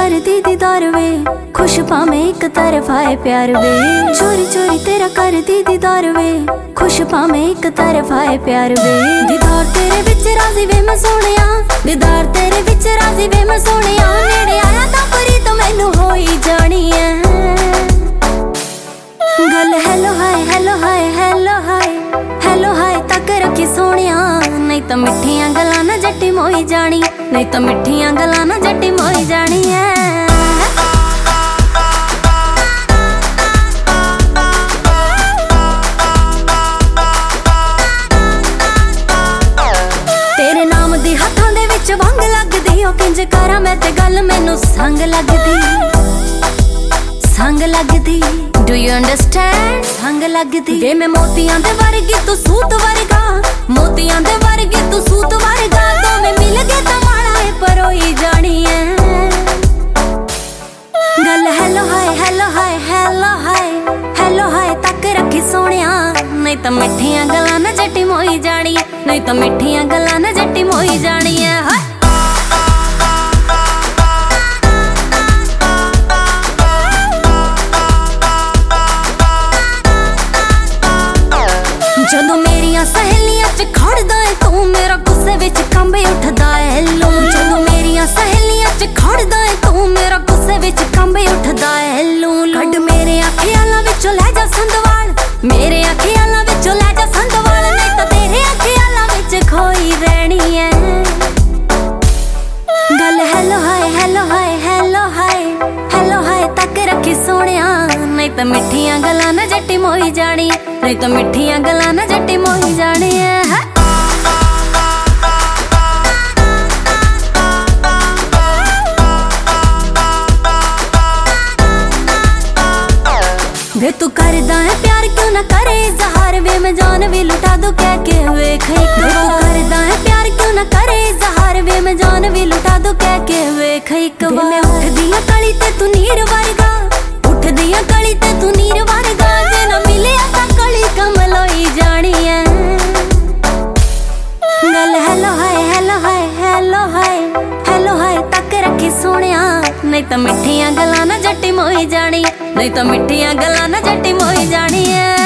कर दी दीदार वे, खुश पावे एक तरफा है प्यार वे। चोरी चोरी तेरा कर दी दीदार वे, खुश पावे एक तरफा है प्यार वे। दीदार तेरे विच राजी वे मैं सोनिया, दीदार तेरे विच राजी वे मैं सोनिया। नेड़े आया तां परी तो मैनू हो ही जानी है गल। Hello hi hello hi hello hi hello hi तक रखी सोनिया, नहीं तो मिठियां गल्लां ना जट्टी मोई जानी, नहीं तो मिठियां गल्लां ना जट्टी मोई जानी है। तेरे नाम दी हत्थां दे विच वंग लगदी, ओ किंज करा मैं ते गल मैनू संग लगदी, संग लगदी। Do you understand? संग लगदी वे मैं मोतियां दे वर्गी तू सूत वर्गा, मोतियां दे वर्गी तू सूत वर्गा। तो मैं मिल गए तो माड़ा है परोई जानी है गल। Hello hi hello hi hello hi hello hi तक रखी सोनिया, नहीं तो मिठियां गल्लां ना जट्टी मोई जानी, नहीं तो मिठियां गल्लां ना जट्टी मोई जानी है। जदों मेरियां सहेलियां च खड़दा है तू, मेरा गुस्से विच कंबे उठदा है लू। जदों मेरियां सहेलियां च खड़दा है तू, मेरा गुस्से विच कंबे उठदा है लू। कड मेरे अखियां विचों लै जा संदवाल, मेरे अखियां विचों लै जा संदवाल, नहीं तो तेरे अखियां विच खोई रहनी है गल। Hello hi hello hi hello hi hello hi तक रखी सोनिया, नहीं तो मिठियां गल्लां ना जट्टी मोई जानी, नहीं तो मिठियां गल्लां ना जट्टी मोई जानी है। वे तू करदा है प्यार क्यों ना करे इज़हार, वे मैं जान भी लुटा दूं कह के वेख एक बार। तू करदा है प्यार क्यों ना करे इज़हार, वे मैं जान भी लुटा दूं कह के वेख एक बार। मैं उठदी हां कली ते तू नीर वर्गा, उठदी हां कली ते तू नीर वर्गा। जे ना मिले तां कली कमल होई जानी है गल। Hello hi hello hi hello hi hello hi तक रखी सोनिया, नहीं तो मिठियां गल्लां ना जट्टी मोई जानी, नहीं तो मिठियां गल्लां ना जट्टी मोई जानी है।